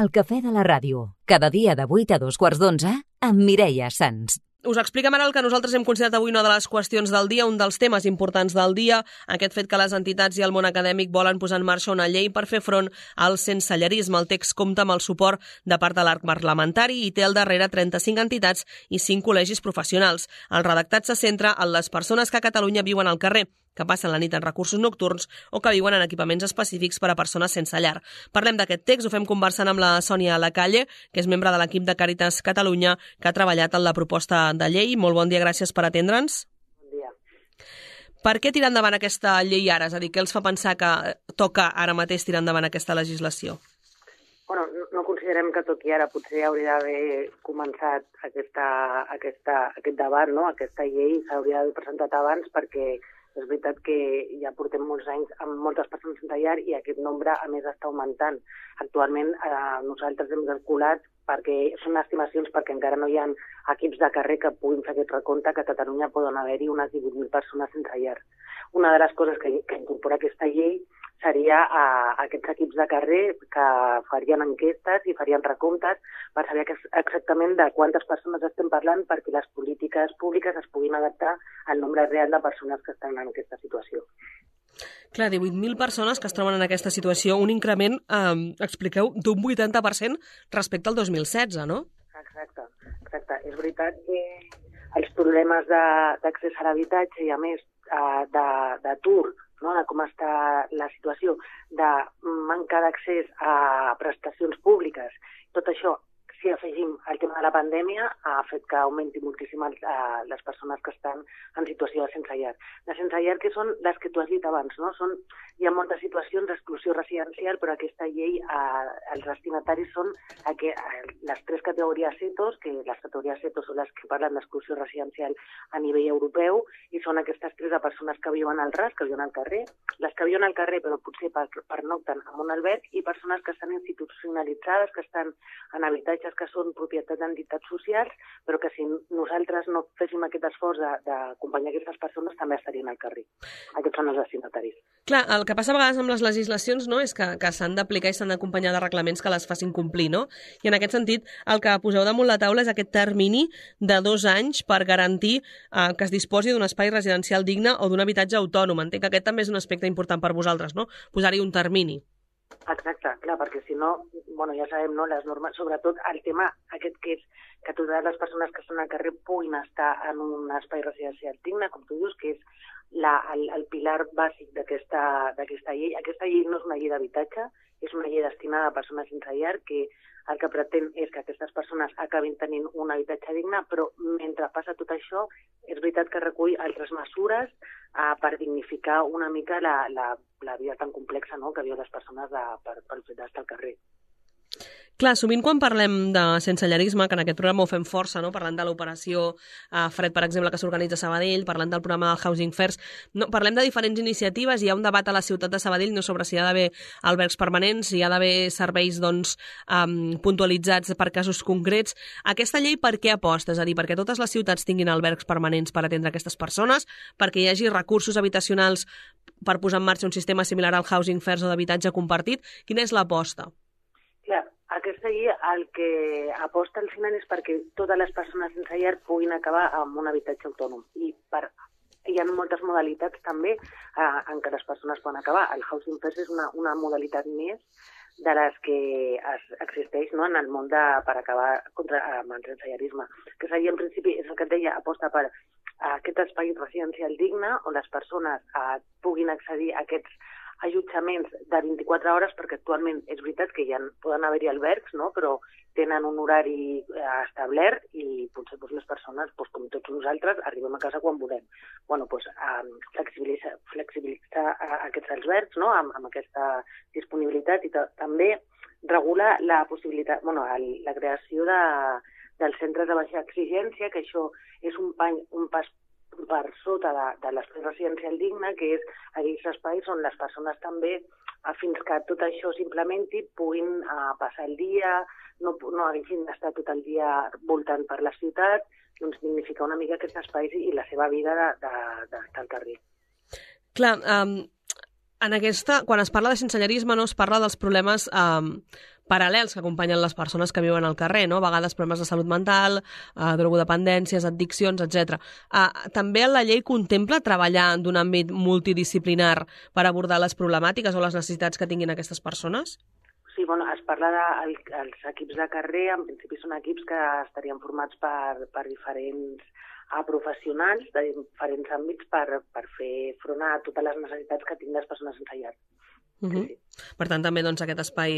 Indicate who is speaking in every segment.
Speaker 1: El cafè de la ràdio, cada dia de 8 a 2:15 amb Mireia Sans.
Speaker 2: Us expliquem ara el que nosaltres hem considerat avui una de les qüestions del dia, un dels temes importants del dia, aquest fet que les entitats i el món acadèmic volen posar en marxa una llei per fer front al sensellarisme. El text compta amb el suport de part de l'arc parlamentari i té al darrere 35 entitats i 5 col·legis professionals. El redactat se centra en les persones que a Catalunya viuen al carrer, que passen la nit en recursos nocturns o que viuen en equipaments específics per a persones sense llar. Parlem d'aquest text, ho fem conversant amb la Sònia Lacalle, que és membre de l'equip de Càritas Catalunya, que ha treballat en la proposta de llei. Molt bon dia, gràcies per atendre'ns.
Speaker 3: Bon dia.
Speaker 2: Per què tirar endavant aquesta llei ara? És a dir, què els fa pensar que toca ara mateix tirar endavant aquesta legislació?
Speaker 3: Bueno, no considerem que toqui ara, potser hauria d'haver començat aquest debat, no? Aquesta llei s'hauria d'haver presentat abans perquè és veritat que ja portem molts anys amb moltes persones sense llar i aquest nombre, a més, està augmentant. Actualment nosaltres hem calculat, perquè són estimacions perquè encara no hi ha equips de carrer que puguin fer aquest recompte, que a Catalunya poden haver-hi unes 18.000 persones sense llar. Una de les coses que incorpora aquesta llei seria aquests equips de carrer que farien enquestes i farien recomptes per saber exactament de quantes persones estem parlant perquè les polítiques públiques es puguin adaptar al nombre real de persones que estan en aquesta situació.
Speaker 2: Clar, 18.000 persones que es troben en aquesta situació, un increment, expliqueu, d'un 80% respecte al 2016, no?
Speaker 3: Exacte. És veritat que els problemes d'accés a l'habitatge i, a més, d'atur, no? De com està la situació, de manca d'accés a prestacions públiques, tot això, si afegim el tema de la pandèmia, ha fet que augmenti moltíssim les persones que estan en situació de sense llar. De sense llar, que són les que tu has dit abans, no? Hi ha moltes situacions d'exclusió residencial, però aquesta llei, els destinataris són les 3 categories CETOS, que les categories CETOS són les que parlen d'exclusió residencial a nivell europeu, i són aquestes 3 de persones que viuen al ras, que viuen al carrer, les que viuen al carrer però potser pernocten en un alberg, i persones que estan institucionalitzades, que estan en habitatges que són propietat d'entitats socials, però que si nosaltres no féssim aquest esforç d'acompanyar aquestes persones també estarien al carrer. Aquests són els destinataris.
Speaker 2: Clar, el que passa a vegades amb les legislacions, no, és que s'han d'aplicar i s'han d'acompanyar de reglaments que les facin complir, no? I en aquest sentit, el que poseu damunt la taula és aquest termini de 2 anys per garantir que es disposi d'un espai residencial digne o d'un habitatge autònom. Entenc que aquest també és un aspecte important per vosaltres, no? Posar-hi un termini.
Speaker 3: Exacte, clar, perquè si no, ja sabem, no, les normes, sobretot el tema aquest que és que totes les persones que estan al carrer puguin estar en un espai residencial digne, com tu dius, que és el pilar bàsic d'aquesta llei. Aquesta llei no és una llei d'habitatge, és una llei destinada a persones sense llar que el que pretén és que aquestes persones acabin tenint un habitatge digne, però mentre passa tot això, és veritat que recull altres mesures per dignificar una mica la vida tan complexa, no?, que viuen les persones pel fet d'estar al carrer.
Speaker 2: Clar, sovint quan parlem de sensellarisme, que en aquest programa ho fem força, no? Parlant de l'operació Fred, per exemple, que s'organitza a Sabadell, parlant del programa del Housing First, no, parlem de diferents iniciatives, hi ha un debat a la ciutat de Sabadell no sobre si hi ha d'haver albergs permanents, si hi ha d'haver serveis puntualitzats per casos concrets. Aquesta llei per què aposta? És a dir, perquè totes les ciutats tinguin albergs permanents per atendre aquestes persones, perquè hi hagi recursos habitacionals per posar en marxa un sistema similar al Housing First o d'habitatge compartit. Quina és l'aposta?
Speaker 3: Clar, aquesta llei el que aposta al final és perquè totes les persones sense llar puguin acabar amb un habitatge autònom. I hi ha moltes modalitats també en què les persones poden acabar. El Housing First és una modalitat més de les que existeix, no?, en el món per acabar amb el sensellarisme. Que seria, en principi, és el que et deia, aposta per aquest espai residencial digne on les persones puguin accedir a aquests allotjaments de 24 hores, perquè actualment és veritat que poden haver-hi albergs, no?, però tenen un horari establert i potser les persones, com tots nosaltres, arribem a casa quan volem. Flexibilitzar aquests albergs, no?, amb aquesta disponibilitat, i també regula la possibilitat, la creació dels centres de baixa exigència, que això és un pas per sota de l'espai residencial digne, que és aquells espais on les persones també, fins que tot això s'implementi, puguin passar el dia, no hagin d'estar tot el dia voltant per la ciutat, doncs dignificar una mica aquests espais i la seva vida d'estar al carrer.
Speaker 2: Clar, quan es parla de sensellarisme no es parla dels problemes paral·lels que acompanyen les persones que viuen al carrer, no? A vegades problemes de salut mental, drogodependències, addiccions, etc. També la llei contempla treballar d'un àmbit multidisciplinar per abordar les problemàtiques o les necessitats que tinguin aquestes persones?
Speaker 3: Sí, bueno, es parla dels equips de carrer, en principi són equips que estarien formats per diferents professionals de diferents àmbits per fer front a totes les necessitats que tinguin les persones sense llar. Sí.
Speaker 2: Per tant, també aquest espai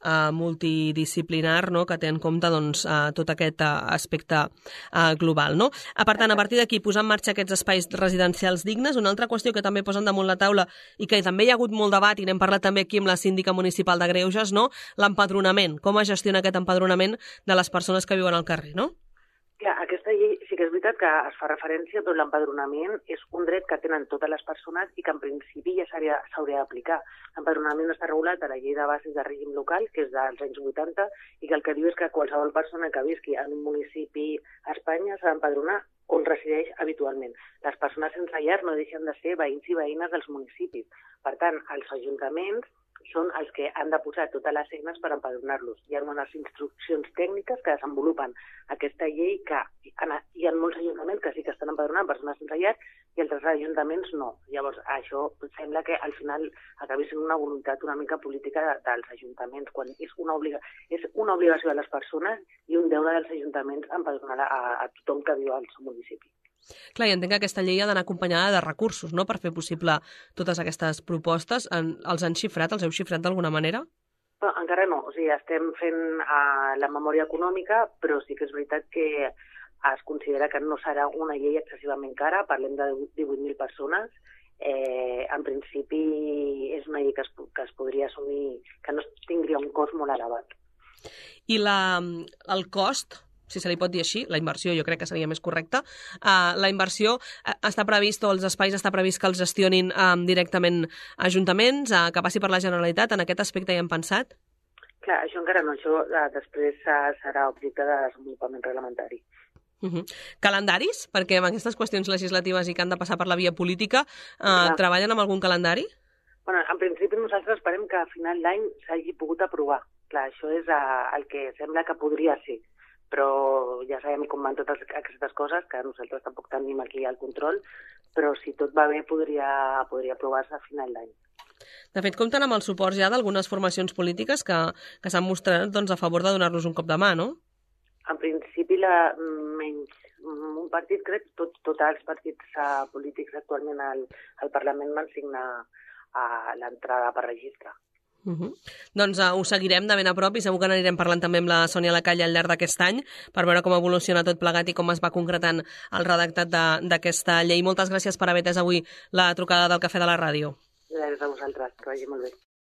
Speaker 2: multidisciplinar, no?, que té en compte tot aquest aspecte global. No? Per tant, a partir d'aquí, posar en marxa aquests espais residencials dignes. Una altra qüestió que també posen damunt la taula i que també hi ha hagut molt debat, i n'hem parlat també aquí amb la síndica municipal de Greuges, no? L'empadronament. Com es gestiona aquest empadronament de les persones que viuen al carrer, no?
Speaker 3: Clar, aquesta llei sí que és veritat que es fa referència, però l'empadronament és un dret que tenen totes les persones i que en principi ja s'hauria d'aplicar. L'empadronament està regulat a la llei de bases de règim local, que és dels anys 80, i que el que diu és que qualsevol persona que visqui en un municipi a Espanya s'ha d'empadronar on resideix habitualment. Les persones sense llar no deixen de ser veïns i veïnes dels municipis. Per tant, els ajuntaments són els que han de posar totes les eines per empadronar-los. Hi ha unes instruccions tècniques que desenvolupen aquesta llei que hi ha molts ajuntaments que sí que estan empadronant persones sense llar i altres ajuntaments no. Llavors, això sembla que al final acabi sent una voluntat una mica política dels ajuntaments, quan és una obligació de les persones i un deure dels ajuntaments empadronar a tothom que viu al seu municipi.
Speaker 2: Clar, i entenc que aquesta llei ha d'anar acompanyada de recursos, no?, per fer possible totes aquestes propostes. Els han xifrat? Els heu xifrat d'alguna manera?
Speaker 3: No, encara no. O sigui, estem fent la memòria econòmica, però sí que és veritat que es considera que no serà una llei excessivament cara. Parlem de 18.000 persones. En principi és una llei que es podria assumir, que no tindria un cost molt elevat.
Speaker 2: I el cost, si se li pot dir així, la inversió jo crec que seria més correcta, la inversió està previst, o els espais està previst que els gestionin directament ajuntaments, que passi per la Generalitat. En aquest aspecte hi hem pensat?
Speaker 3: Clar, això encara no, això després serà objecte de desenvolupament reglamentari.
Speaker 2: Calendaris? Perquè amb aquestes qüestions legislatives i que han de passar per la via política, treballen amb algun calendari?
Speaker 3: Bueno, en principi nosaltres esperem que a final d'any s'hagi pogut aprovar. Clar, això és el que sembla que podria ser. Però ja sabem com van totes aquestes coses, que nosaltres tampoc tenim aquí el control, però si tot va bé podria aprovar-se a final d'any.
Speaker 2: De fet, compten amb el suport ja d'algunes formacions polítiques que s'han mostrat a favor de donar-los un cop de mà, no?
Speaker 3: En principi, menys un partit, crec, tots els partits polítics actualment al Parlament van signar l'entrada per registre.
Speaker 2: Doncs ho seguirem de ben a prop i segur que n'anirem parlant també amb la Sònia Lacalle al llarg d'aquest any per veure com evoluciona tot plegat i com es va concretant el redactat d'aquesta llei. Moltes gràcies per haver atès avui la trucada del Cafè de la Ràdio.
Speaker 3: Gràcies a vosaltres, que vagi molt bé.